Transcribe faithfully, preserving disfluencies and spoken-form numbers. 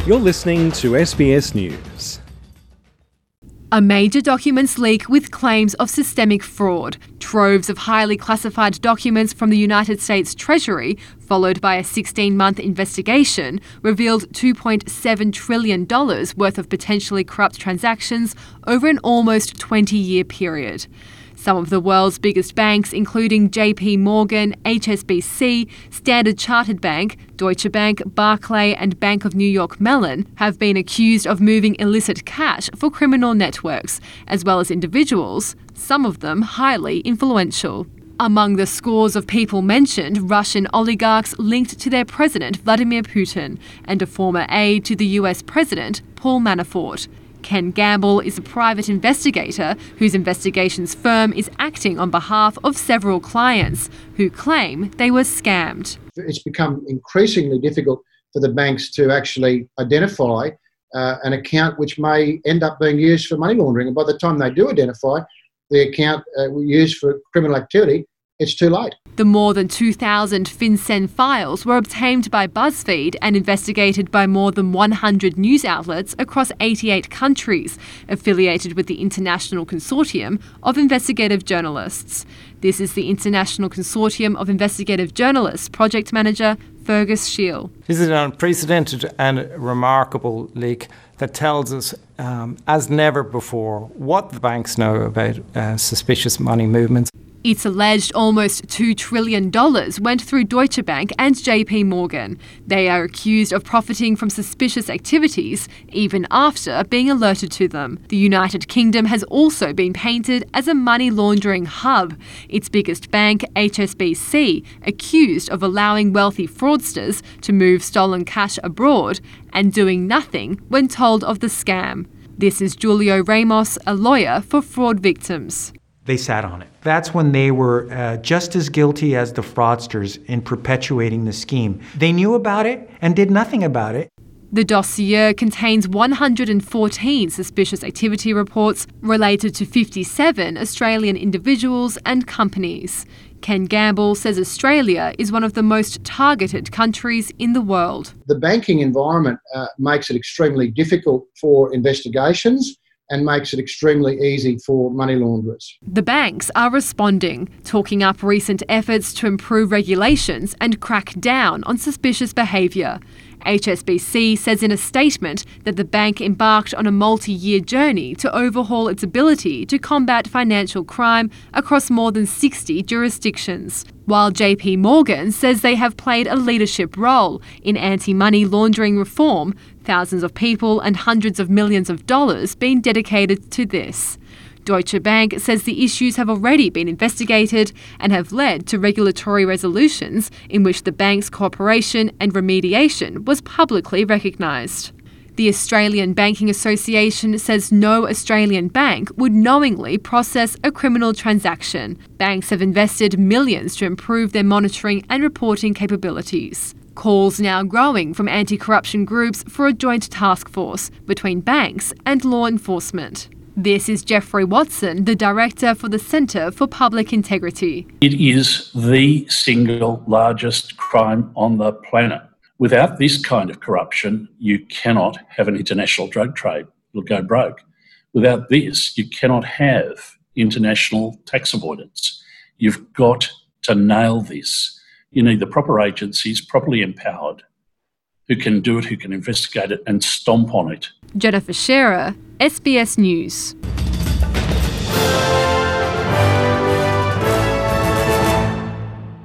You're listening to S B S News. A major documents leak with claims of systemic fraud. Troves of highly classified documents from the United States Treasury, followed by a sixteen-month investigation, revealed two point seven trillion dollars worth of potentially corrupt transactions over an almost twenty-year period. Some of the world's biggest banks, including J P Morgan, H S B C, Standard Chartered Bank, Deutsche Bank, Barclays and Bank of New York Mellon, have been accused of moving illicit cash for criminal networks, as well as individuals, some of them highly influential. Among the scores of people mentioned, Russian oligarchs linked to their president Vladimir Putin and a former aide to the U S president Paul Manafort. Ken Gamble is a private investigator whose investigations firm is acting on behalf of several clients who claim they were scammed. It's become increasingly difficult for the banks to actually identify uh, an account which may end up being used for money laundering. And by the time they do identify the account uh, used for criminal activity, it's too late. The more than two thousand FinCEN files were obtained by BuzzFeed and investigated by more than one hundred news outlets across eighty-eight countries, affiliated with the International Consortium of Investigative Journalists. This is the International Consortium of Investigative Journalists Project Manager Fergus Shiel. This is an unprecedented and remarkable leak that tells us, um, as never before, what the banks know about uh, suspicious money movements. It's alleged almost two trillion dollars went through Deutsche Bank and J P Morgan. They are accused of profiting from suspicious activities even after being alerted to them. The United Kingdom has also been painted as a money laundering hub. Its biggest bank, H S B C, accused of allowing wealthy fraudsters to move stolen cash abroad and doing nothing when told of the scam. This is Julio Ramos, a lawyer for fraud victims. They sat on it. That's when they were uh, just as guilty as the fraudsters in perpetuating the scheme. They knew about it and did nothing about it. The dossier contains one hundred fourteen suspicious activity reports related to fifty-seven Australian individuals and companies. Ken Gamble says Australia is one of the most targeted countries in the world. The banking environment uh, makes it extremely difficult for investigations and makes it extremely easy for money launderers. The banks are responding, talking up recent efforts to improve regulations and crack down on suspicious behaviour. H S B C says in a statement that the bank embarked on a multi-year journey to overhaul its ability to combat financial crime across more than sixty jurisdictions, while J P Morgan says they have played a leadership role in anti-money laundering reform, thousands of people and hundreds of millions of dollars being dedicated to this. Deutsche Bank says the issues have already been investigated and have led to regulatory resolutions in which the bank's cooperation and remediation was publicly recognised. The Australian Banking Association says no Australian bank would knowingly process a criminal transaction. Banks have invested millions to improve their monitoring and reporting capabilities. Calls now growing from anti-corruption groups for a joint task force between banks and law enforcement. This is Jeffrey Watson, the Director for the Centre for Public Integrity. It is the single largest crime on the planet. Without this kind of corruption, you cannot have an international drug trade. It'll go broke. Without this, you cannot have international tax avoidance. You've got to nail this. You need the proper agencies, properly empowered, who can do it, who can investigate it and stomp on it. Jennifer Shearer, S B S News.